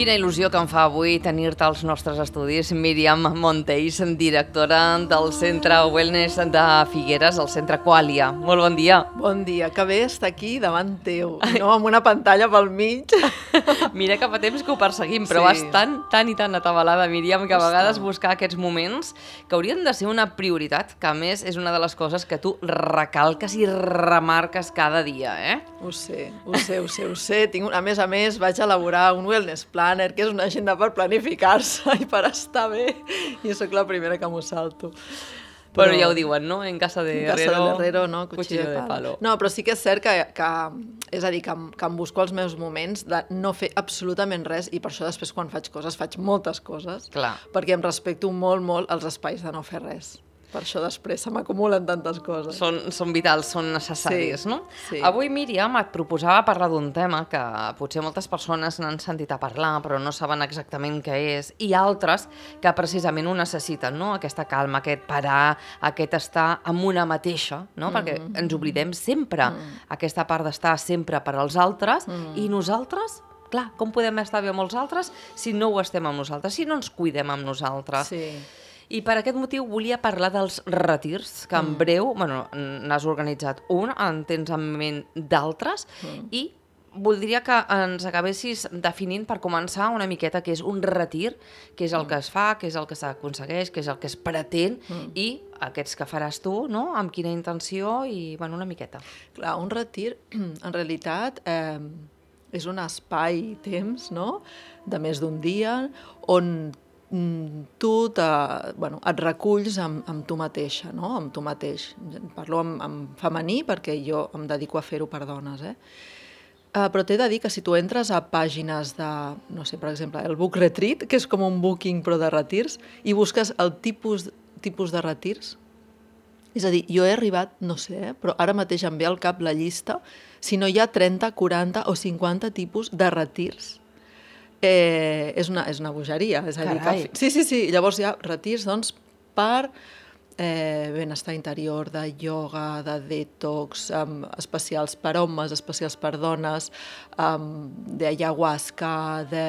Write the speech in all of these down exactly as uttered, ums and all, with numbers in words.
Quina il·lusió que em fa avui tenir-te als nostres estudis, Míriam Monteis, directora del Centre Wellness de Figueres, el Centre Qualia. Molt bon dia. Bon dia, que bé estar aquí davant teu, no amb una pantalla pel mig. Mira que fa temps que ho perseguim, però Sí. vas tan, tan i tan atabalada, Míriam, que a vegades buscar aquests moments que haurien de ser una prioritat, que a més és una de les coses que tu recalques i remarques cada dia, eh? Ho sé, ho sé, ho sé, ho sé. Tinc, a més a més, vaig elaborar un wellness planner, que és una agenda per planificar-se i per estar bé, i sóc la primera que m'ho salto. Però, però ja ho diuen, no? En casa de En casa herrero, de herrero, no? Cuchillo, cuchillo de, de palo. palo. No, però sí que és cert que, que és a dir, que, em- que em busco els meus moments de no fer absolutament res, i per això després quan faig coses, faig moltes coses, Clar. perquè em respecto molt, molt els espais de no fer res. Per això després se m'acumulen tantes coses. Són, són vitals, són necessaris, Sí, no? sí. Avui, Míriam, et proposava parlar d'un tema que potser moltes persones n'han sentit a parlar, però no saben exactament què és, i altres que precisament ho necessiten, no? Aquesta calma, aquest parar, aquest estar amb una mateixa, no? Perquè ens oblidem sempre aquesta part d'estar sempre per als altres, i nosaltres... Clar, com podem estar bé amb els altres si no ho estem amb nosaltres, si no ens cuidem amb nosaltres? Sí. I per aquest motiu volia parlar dels retirs, que en breu, bueno, n'has organitzat un, en tens en ment d'altres, i voldria que ens acabessis definint per començar una miqueta què és un retir, què és el que es fa, què és el que s'aconsegueix, què és el que es pretén, i aquests que faràs tu, no?, amb quina intenció, i, bueno, una miqueta. Clar, un retir, en realitat, eh, és un espai-temps, no?, de més d'un dia, on mm, tu te, bueno, et reculls amb, amb tu mateixa, no?, amb tu mateix. Parlo en, en femení perquè jo em dedico a fer-ho per dones, eh? Uh, però t'he de dir que si tu entres a pàgines de, no sé, per exemple, el Book Retreat, que és com un booking però de retirs, i busques el tipus, tipus de retirs, és a dir, jo he arribat, no sé, eh, però ara mateix em ve al cap la llista, si no hi ha trenta, quaranta o cinquanta tipus de retirs. Eh, és, una, és una bogeria. És a dir, Carai. que, sí, sí, sí. Llavors hi ha retirs, doncs, per eh, benestar interior, de ioga, de detox, um, especials per homes, especials per dones, um, d'ayahuasca, de,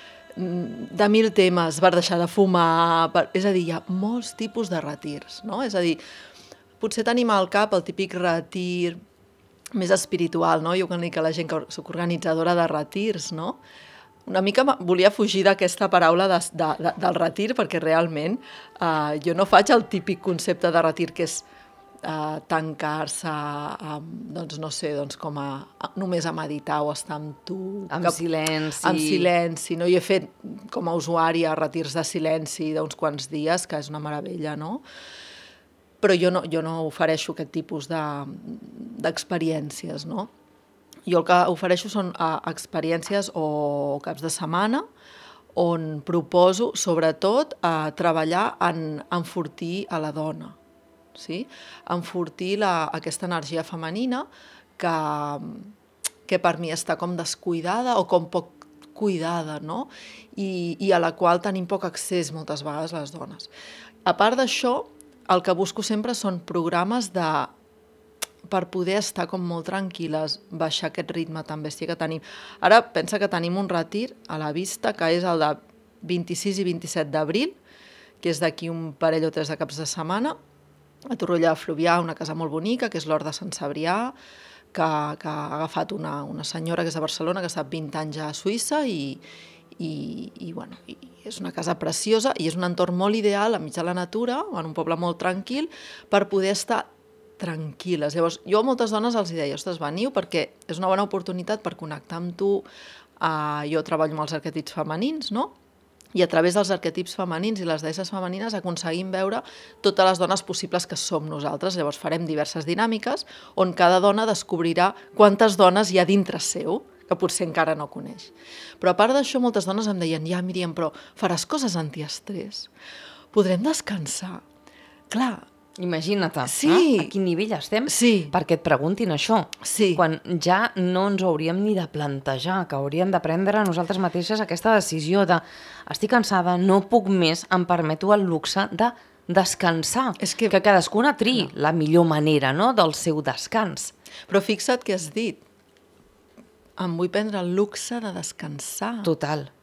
de mil temes, per deixar de fumar... Per, és a dir, hi ha molts tipus de retirs, no? És a dir, potser tenim al cap el típic retir més espiritual, no? Jo quan dic a la gent que soc organitzadora de retirs, no? Una mica volia fugir d'aquesta paraula de, de, de, del retir, perquè realment eh, jo no faig el típic concepte de retir, que és eh, tancar-se, eh, doncs no sé, doncs com a, a només a meditar o estar amb tu. Amb silenci. Amb silenci, no? Jo he fet com a usuària retirs de silenci d'uns quants dies, que és una meravella, no? Però jo no, jo no ofereixo aquest tipus de, d'experiències, no? Jo el que ofereixo són uh, experiències o caps de setmana on proposo, sobretot, uh, treballar en enfortir a la dona, sí? Enfortir la, aquesta energia femenina que, que per mi està com descuidada o com poc cuidada, no? I, i a la qual tenim poc accés moltes vegades les dones. A part d'això, el que busco sempre són programes de per poder estar com molt tranquil·les, baixar aquest ritme tan bèstia que tenim. Ara pensa que tenim un retir a la vista, que és el de vint-i-sis i vint-i-set d'abril, que és d'aquí un parell o tres de caps de setmana, a Torroella de Fluvià, una casa molt bonica, que és l'Hort de Sant Cebrià, que, que ha agafat una, una senyora que és de Barcelona, que ha estat vint anys a Suïssa, i, i, i, bueno, i és una casa preciosa, i és un entorn molt ideal, enmig de la natura, en un poble molt tranquil, per poder estar tranquil·les. Llavors, jo a moltes dones els deia, ostres, veniu, perquè és una bona oportunitat per connectar amb tu. Uh, jo treballo amb els arquetips femenins, no? I a través dels arquetips femenins i les deesses femenines aconseguim veure totes les dones possibles que som nosaltres. Llavors farem diverses dinàmiques on cada dona descobrirà quantes dones hi ha dintre seu, que potser encara no coneix. Però a part d'això, moltes dones em deien, ja, Míriam, però faràs coses antiestrès? Podrem descansar? Clar, Imagina't, sí. eh? A quin nivell estem Sí. perquè et preguntin això. Sí. Quan ja no ens ho hauríem ni de plantejar, que hauríem de prendre nosaltres mateixes aquesta decisió de estic cansada, no puc més, em permeto el luxe de descansar. És que- que cadascuna triï no. la millor manera, no?, del seu descans. Però fixa't que has dit, em vull prendre el luxe de descansar. Total.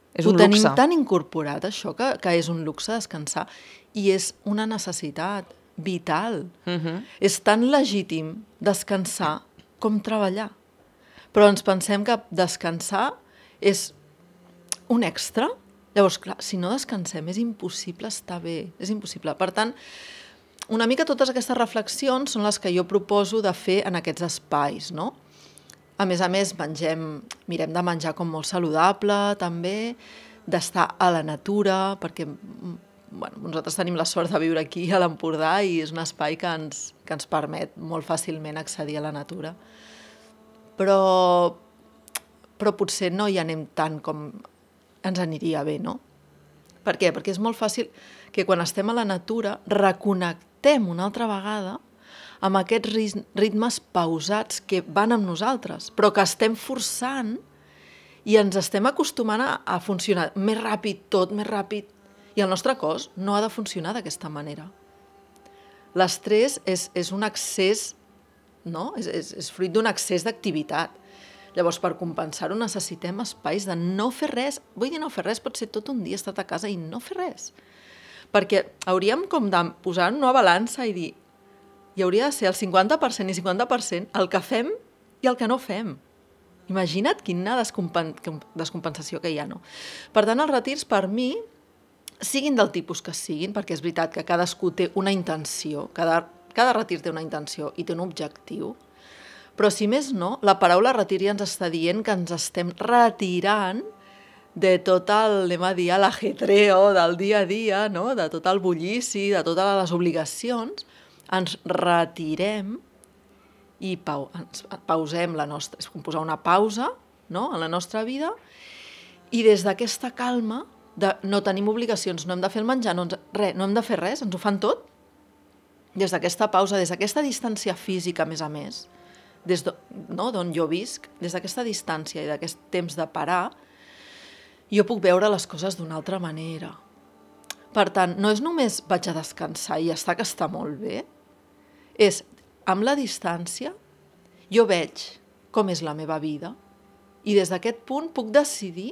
És Ho un tenim luxe. tan incorporat, això, que, que és un luxe descansar. I és una necessitat vital. Mhm. És tan legítim descansar com treballar. Però ens pensem que descansar és un extra. Llavors, clar, si no descansem és impossible estar bé, és impossible. Per tant, una mica totes aquestes reflexions són les que jo proposo de fer en aquests espais, no? A més a més, mengem, mirem de menjar com molt saludable, també, d'estar a la natura, perquè bueno, nosaltres tenim la sort de viure aquí a l'Empordà i és un espai que ens, que ens permet molt fàcilment accedir a la natura. Però, però potser no hi anem tant com ens aniria bé, no? Per què? Perquè és molt fàcil que quan estem a la natura reconnectem una altra vegada amb aquests ritmes pausats que van amb nosaltres, però que estem forçant i ens estem acostumant a, a funcionar més ràpid, tot més ràpid, i el nostre cos no ha de funcionar d'aquesta manera. L'estrès és, és un excés, no? És, és, és fruit d'un excés d'activitat. Llavors, per compensar-ho, necessitem espais de no fer res. Vull dir no fer res, pot ser tot un dia estat a casa i no fer res. Perquè hauríem com de posar una balança i dir hi hauria de ser el cinquanta per cent i cinquanta per cent el que fem i el que no fem. Imagina't quina descompen descompensació que hi ha, no? Per tant, els retirs, per mi, siguin del tipus que siguin, perquè és veritat que cadascú té una intenció, cada, cada retir té una intenció i té un objectiu, però si més no, la paraula retir ja ens està dient que ens estem retirant de tot el, anem a dir, l'ajetreo del dia a dia, no? De tot el bullici, de totes les obligacions, ens retirem i pau, ens pausem la nostra, és com posar una pausa, no? En la nostra vida, i des d'aquesta calma de no tenim obligacions, no hem de fer el menjar, no, ens, res, no hem de fer res, ens ho fan tot, des d'aquesta pausa, des d'aquesta distància física, a més a més, des d'on no, jo visc, des d'aquesta distància i d'aquest temps de parar, jo puc veure les coses d'una altra manera. Per tant, no és només vaig a descansar i ja està, que està molt bé, és, amb la distància, jo veig com és la meva vida i des d'aquest punt puc decidir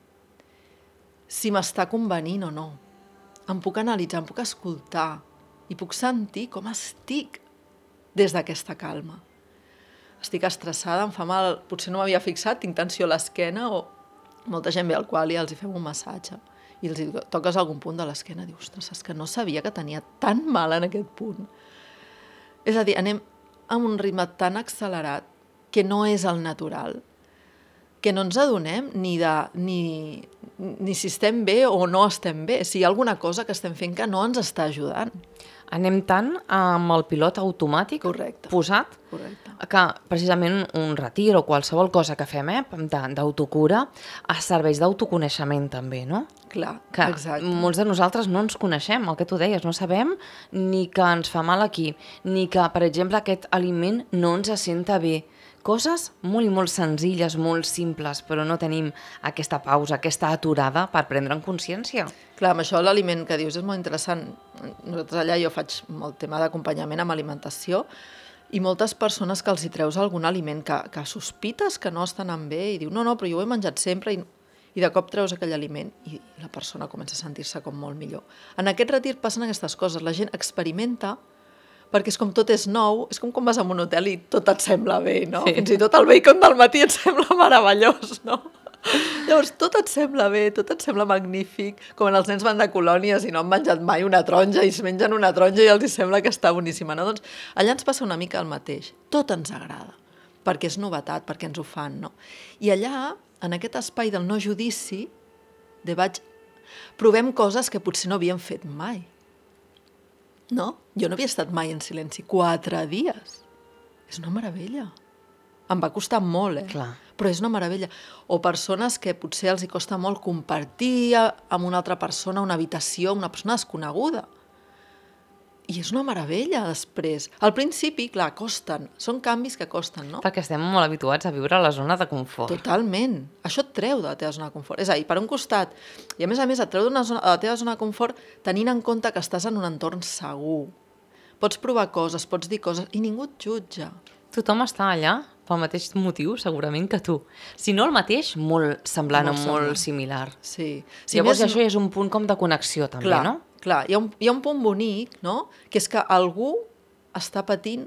si m'està convenint o no. Em puc analitzar, em puc escoltar i puc sentir com estic des d'aquesta calma. Estic estressada, em fa mal, potser no m'havia fixat, tinc tensió a l'esquena o molta gent ve al qual i els hi fem un massatge i els hi toques algun punt de l'esquena i dius, ostres, és que no sabia que tenia tan mal en aquest punt. És a dir, anem amb un ritme tan accelerat que no és el natural, que no ens adonem ni, de, ni, ni si estem bé o no estem bé, si hi ha alguna cosa que estem fent que no ens està ajudant. Anem tant amb el pilot automàtic Correcte. posat Correcte. que precisament un retir o qualsevol cosa que fem eh, d'autocura serveix d'autoconeixement també, no? Clar, Que exacte. molts de nosaltres no ens coneixem, el que tu deies, no sabem ni que ens fa mal aquí, ni que, per exemple, aquest aliment no ens senta bé. Coses molt i molt senzilles, molt simples, però no tenim aquesta pausa, aquesta aturada per prendre en consciència. Clar, amb això l'aliment que dius és molt interessant. Nosaltres allà jo faig molt tema d'acompanyament amb alimentació i moltes persones que els hi treus algun aliment que, que sospites que no estan anant bé i diu, no, no, però jo ho he menjat sempre i, i de cop treus aquell aliment i la persona comença a sentir-se com molt millor. En aquest retir passen aquestes coses, la gent experimenta perquè és com tot és nou, és com quan vas a un hotel i tot et sembla bé, no? Sí. Fins i tot el bacon del matí et sembla meravellós, no? Llavors, tot et sembla bé, tot et sembla magnífic, com en els nens van de colònies i no han menjat mai una taronja i es mengen una taronja i els sembla que està boníssima, no? Doncs allà ens passa una mica el mateix. Tot ens agrada, perquè és novetat, perquè ens ho fan, no? I allà, en aquest espai del no judici, de vaig... provem coses que potser no havíem fet mai. No? Jo no havia estat mai en silenci quatre dies. És una meravella. Em va costar molt, eh? Clar. Però és una meravella. O persones que potser els hi costa molt compartir amb una altra persona una habitació, una persona desconeguda. I és una meravella, després. Al principi, clar, costen. Són canvis que costen, no? Perquè estem molt habituats a viure a la zona de confort. Totalment. Això et treu de la teva zona de confort. És a dir, per un costat, i a més a més et treu de la teva zona de confort tenint en compte que estàs en un entorn segur. Pots provar coses, pots dir coses i ningú et jutja. tothom està allà pel mateix motiu, segurament, que tu. Si no el mateix, molt semblant Molt o semblant. molt similar. Sí. Si Llavors, més això ja és un punt com de connexió, també, clar, no? Clar, hi ha, un, hi ha un punt bonic, no?, que és que algú està patint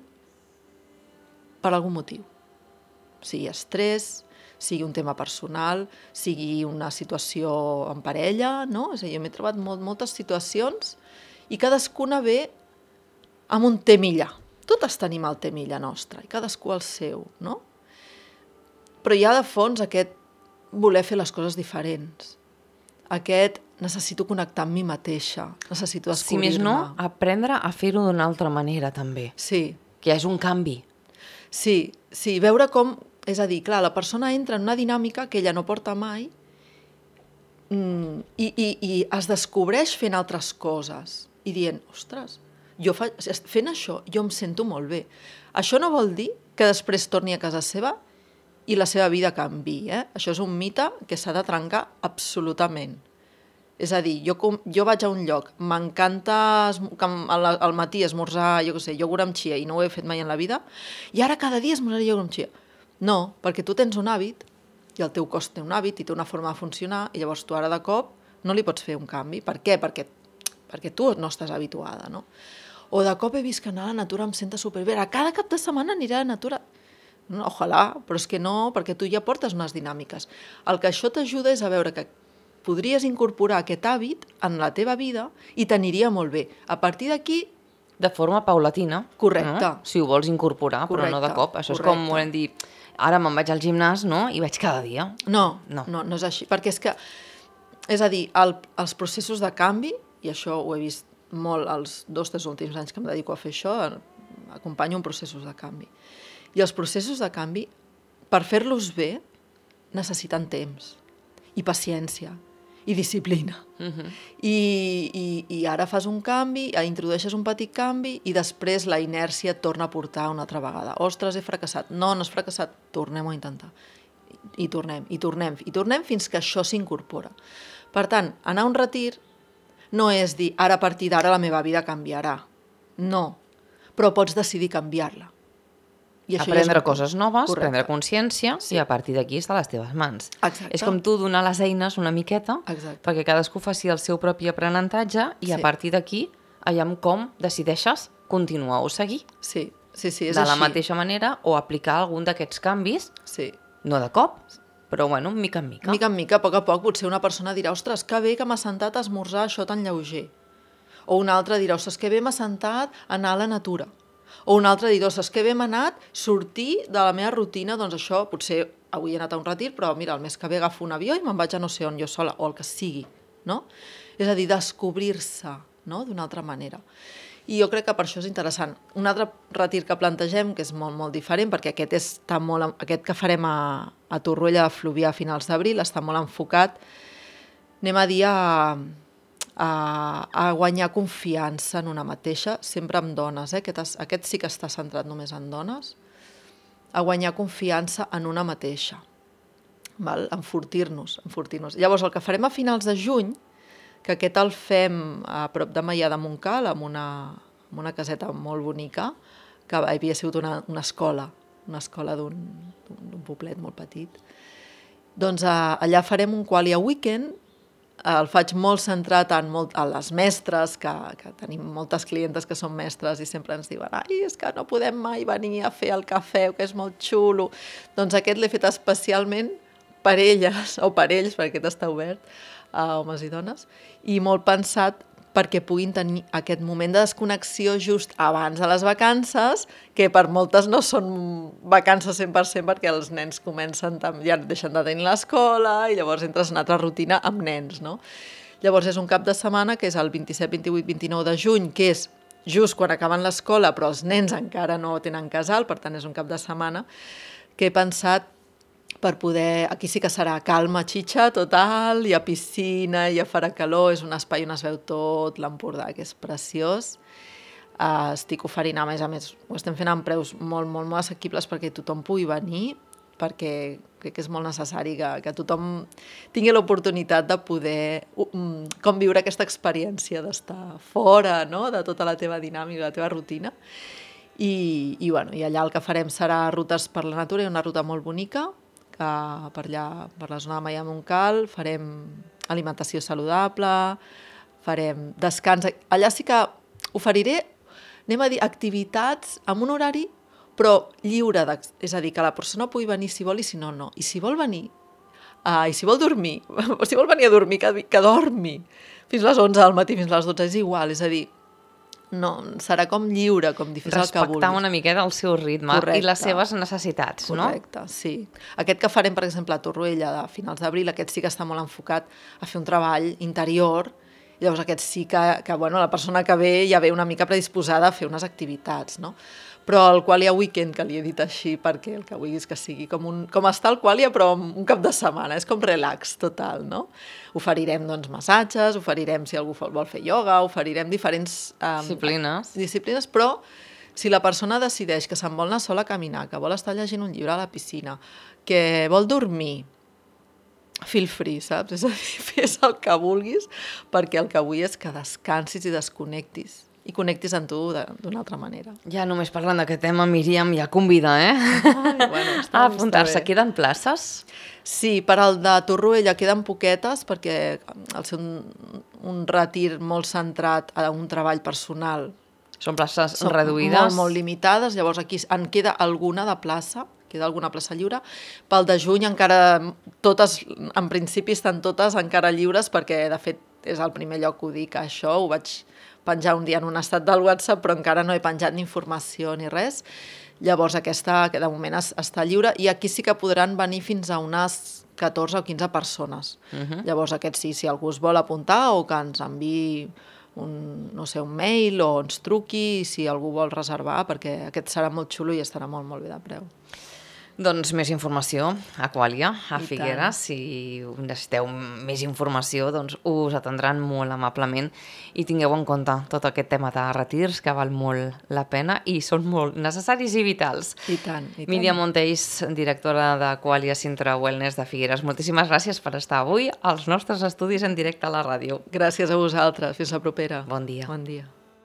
per algun motiu. Sigui estrès, sigui un tema personal, sigui una situació en parella, no? És a dir, jo m'he trobat molt, moltes situacions i cadascuna ve amb un temilla. Totes tenim el temilla nostre i cadascú el seu, no? Però hi ha de fons aquest voler fer les coses diferents. Aquest necessito connectar amb mi mateixa, necessito descobrir-me. Si més no, aprendre a fer-ho d'una altra manera, també. Sí. Que és un canvi. Sí, sí, veure com... És a dir, clar, la persona entra en una dinàmica que ella no porta mai mm, i, i, i es descobreix fent altres coses i dient, ostres, jo fa... fent això jo em sento molt bé. Això no vol dir que després torni a casa seva i la seva vida canviï, eh? Això és un mite que s'ha de trencar absolutament. És a dir, jo, com, jo vaig a un lloc, m'encanta al, al matí esmorzar, jo què sé, iogurt amb chia, i no ho he fet mai en la vida, i ara cada dia esmorzaré iogurt amb chia. No, perquè tu tens un hàbit, i el teu cos té un hàbit, i té una forma de funcionar, i llavors tu ara de cop no li pots fer un canvi. Per què? Perquè, perquè tu no estàs habituada, no? O de cop he vist que anar a la natura em senta superbé, cada cap de setmana aniré a la natura. No, ojalà, però és que no, perquè tu ja portes unes dinàmiques. El que això t'ajuda és a veure que podries incorporar aquest hàbit en la teva vida i t'aniria molt bé. A partir d'aquí... De forma paulatina. Correcte. No? Si ho vols incorporar, correcte, però no de cop. Això correcte. És com volem dir, ara me'n vaig al gimnàs, no?, i vaig cada dia. No, no, no, no és així. Perquè és que, és a dir, el, els processos de canvi, i això ho he vist molt els dos, tres últims anys que em dedico a fer això, acompanyo en processos de canvi. I els processos de canvi, per fer-los bé, necessiten temps, i paciència, i disciplina. Uh-huh. I, i, I ara fas un canvi, introdueixes un petit canvi, i després la inèrcia et torna a portar una altra vegada. Ostres, he fracassat. No, no has fracassat. Tornem-ho a intentar. I, i tornem, i tornem, i tornem fins que això s'incorpora. Per tant, anar a un retir no és dir, ara a partir d'ara la meva vida canviarà. No, però pots decidir canviar-la. I això aprendre ja és un... coses noves, correcte. Prendre consciència, sí. I a partir d'aquí està a les teves mans. Exacte. És com tu donar les eines una miqueta, exacte. Perquè cadascú faci el seu propi aprenentatge i sí. A partir d'aquí, allà com decideixes continuar o seguir. Sí, sí, sí, és de així. la mateixa manera, o aplicar algun d'aquests canvis, sí. No de cop, però bueno, mica en mica. Mica en mica, a poc a poc, potser una persona dirà, ostres, que bé que m'ha sentat a esmorzar això tan lleuger. O una altra dirà, ostres, que bé m'ha sentat a anar a la natura. O un altre dir, ostres, que bé m'ha anat sortir de la meva rutina, doncs això, potser avui he anat a un retir, però mira, el mes que ve agafo un avió i me'n vaig a no sé on jo sola, o el que sigui, no? És a dir, descobrir-se, no?, d'una altra manera. I jo crec que per això és interessant. Un altre retir que plantegem, que és molt, molt diferent, perquè aquest, està molt, aquest que farem a, a Torroella de Fluvià a finals d'abril està molt enfocat, anem a dir, a... A, a guanyar confiança en una mateixa, sempre amb dones, eh? aquest, aquest sí que està centrat només en dones, a guanyar confiança en una mateixa, val? Enfortir-nos, enfortir-nos. Llavors, el que farem a finals de juny, que aquest el fem a prop de Maià de Montcal, amb una, amb una caseta molt bonica, que havia sigut una, una escola, una escola d'un poblet molt petit. Doncs a, allà farem un qualia weekend. El faig molt centrat en molt, a les mestres, que, que tenim moltes clientes que són mestres i sempre ens diuen ai, és que no podem mai venir a fer el cafè, que és molt xulo. Doncs aquest l'he fet especialment per elles, o per ells, perquè aquest està obert a homes i dones, i molt pensat perquè puguin tenir aquest moment de desconnexió just abans de les vacances, que per moltes no són vacances cent per cent perquè els nens comencen, ja deixen de tenir l'escola i llavors entres en una altra rutina amb nens, no? Llavors és un cap de setmana que és el vint-i-set, vint-i-vuit, vint-i-nou de juny, que és just quan acaben l'escola, però els nens encara no tenen casal, per tant és un cap de setmana, que he pensat per poder... Aquí sí que serà calma, xitxa total, hi ha piscina, ja farà calor, és un espai on es veu tot l'Empordà, que és preciós. Uh, estic oferint, a més a més, ho estem fent amb preus molt, molt, molt assequibles perquè tothom pugui venir, perquè crec que és molt necessari que, que tothom tingui l'oportunitat de poder um, com viure aquesta experiència d'estar fora, no?, de tota la teva dinàmica, la teva rutina. I, i, bueno, i allà el que farem serà rutes per la natura, hi ha una ruta molt bonica, que per allà, per la zona de Maià Montcal, farem alimentació saludable, farem descans. Allà sí que oferiré, anem a dir, activitats amb un horari, però lliure, és a dir, que la persona pugui venir si vol i si no, no. I si vol venir, uh, i si vol dormir, o si vol venir a dormir, que, que dormi fins a les onze del matí, fins a les dotze, és igual, és a dir, no, serà com lliure, com dir, fes el que vulguis. Respectar una miqueta el seu ritme. Correcte. I les seves necessitats, no? Correcte, sí. Aquest que farem, per exemple, a Torroella, de finals d'abril, aquest sí que està molt enfocat a fer un treball interior, i llavors aquest sí que, que bueno, la persona que ve ja ve una mica predisposada a fer unes activitats, no? Però el Qualia Weekend, que li he dit així perquè el que vulguis que sigui com, un, com està el Qualia, però un cap de setmana, és com relax total, no? Oferirem, doncs, massatges, oferirem, si algú vol fer ioga, oferirem diferents um, disciplines. disciplines, però si la persona decideix que se'n vol anar sola a caminar, que vol estar llegint un llibre a la piscina, que vol dormir, feel free, saps? És a dir, fes el que vulguis, perquè el que vull és que descansis i desconnectis i connectis amb tu d'una altra manera. Ja només parlant d'aquest tema, Míriam, ja convida, eh? Ai, bueno, està, a apuntar-se. Queden places? Sí, per al de Torroella queden poquetes, perquè al ser un, un retir molt centrat a un treball personal, són places són reduïdes? Molt, molt limitades, llavors aquí en queda alguna de plaça, queda alguna plaça lliure. Pel de juny encara, totes, en principi estan totes encara lliures, perquè de fet és el primer lloc que ho dic, això ho vaig penjar un dia en un estat del WhatsApp, però encara no he penjat ni informació ni res. Llavors aquesta, que de moment es, està lliure, i aquí sí que podran venir fins a unes catorze o quinze persones. Uh-huh. Llavors aquest sí, si algú es vol apuntar o que ens enviï un, no sé, un mail o ens truqui, si algú vol reservar, perquè aquest serà molt xulo i estarà molt, molt bé de preu. Doncs més informació a Qualia, a Figueres. Si necessiteu més informació, doncs us atendran molt amablement i tingueu en compte tot aquest tema de retirs, que val molt la pena i són molt necessaris i vitals. I tant, i tant. Míriam Montells, directora de Qualia Sintra Wellness de Figueres, moltíssimes gràcies per estar avui als nostres estudis en directe a la ràdio. Gràcies a vosaltres. Fins la propera. Bon dia. Bon dia.